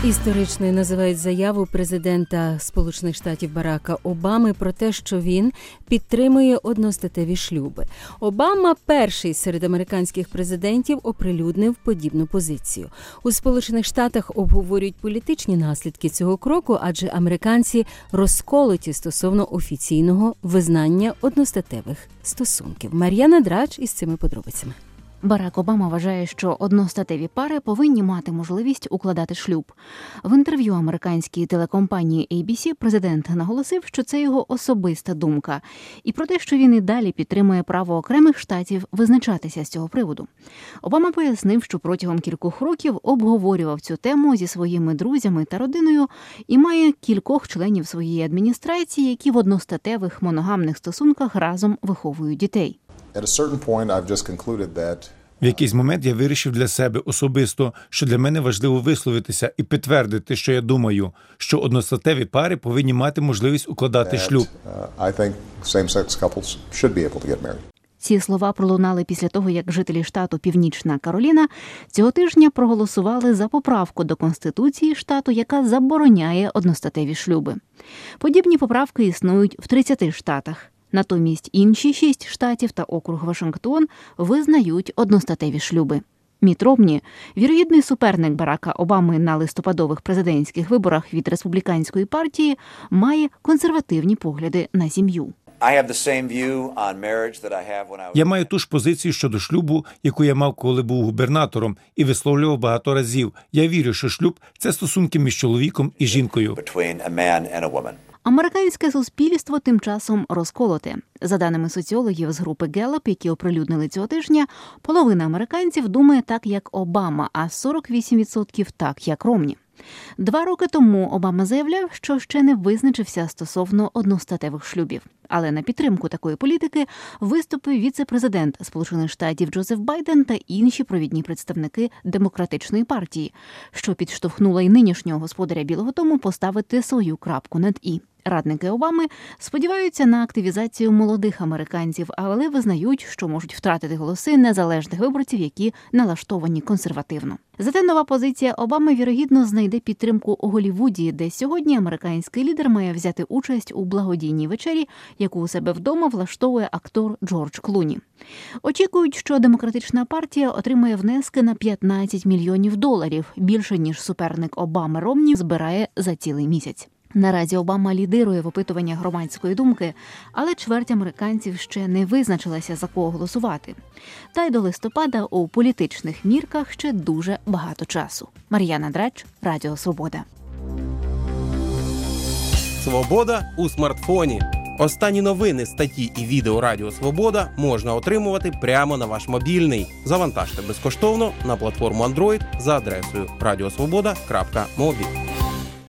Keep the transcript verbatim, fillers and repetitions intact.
Історичною називають заяву президента Сполучених Штатів Барака Обами про те, що він підтримує одностатеві шлюби. Обама перший серед американських президентів оприлюднив подібну позицію. У Сполучених Штатах обговорюють політичні наслідки цього кроку, адже американці розколоті стосовно офіційного визнання одностатевих стосунків. Мар'яна Драч із цими подробицями. Барак Обама вважає, що одностатеві пари повинні мати можливість укладати шлюб. В інтерв'ю американській телекомпанії ей бі сі президент наголосив, що це його особиста думка, і про те, що він і далі підтримує право окремих штатів визначатися з цього приводу. Обама пояснив, що протягом кількох років обговорював цю тему зі своїми друзями та родиною і має кількох членів своєї адміністрації, які в одностатевих моногамних стосунках разом виховують дітей. В якийсь момент я вирішив для себе особисто, що для мене важливо висловитися і підтвердити, що я думаю, що одностатеві пари повинні мати можливість укладати шлюб. Ці слова пролунали після того, як жителі штату Північна Кароліна цього тижня проголосували за поправку до Конституції штату, яка забороняє одностатеві шлюби. Подібні поправки існують в тридцяти штатах. Натомість інші шість штатів та округ Вашингтон визнають одностатеві шлюби. Мітт Ромні, вірогідний суперник Барака Обами на листопадових президентських виборах від республіканської партії, має консервативні погляди на сім'ю. Я маю ту ж позицію щодо шлюбу, яку я мав, коли був губернатором, і висловлював багато разів. Я вірю, що шлюб – це стосунки між чоловіком і жінкою. Американське суспільство тим часом розколоте. За даними соціологів з групи Gallup, які оприлюднили цього тижня, половина американців думає так, як Обама, а сорок вісім відсотків так, як Ромні. Два роки тому Обама заявляв, що ще не визначився стосовно одностатевих шлюбів. Але на підтримку такої політики виступив віце-президент Сполучених Штатів Джозеф Байден та інші провідні представники Демократичної партії, що підштовхнуло й нинішнього господаря Білого дому поставити свою крапку над «і». Радники Обами сподіваються на активізацію молодих американців, але визнають, що можуть втратити голоси незалежних виборців, які налаштовані консервативно. Зате нова позиція Обами, вірогідно, знайде підтримку у Голлівуді, де сьогодні американський лідер має взяти участь у благодійній вечері, яку у себе вдома влаштовує актор Джордж Клуні. Очікують, що демократична партія отримає внески на п'ятнадцять мільйонів доларів, більше, ніж суперник Обами Ромні збирає за цілий місяць. Наразі Обама лідирує в опитуваннях громадської думки, але чверть американців ще не визначилася, за кого голосувати. Та й до листопада у політичних мірках ще дуже багато часу. Мар'яна Драч, Радіо Свобода. Свобода у смартфоні. Останні новини, статті і відео Радіо Свобода можна отримувати прямо на ваш мобільний. Завантажте безкоштовно на платформу Android за адресою радіосвобода крапка мобі.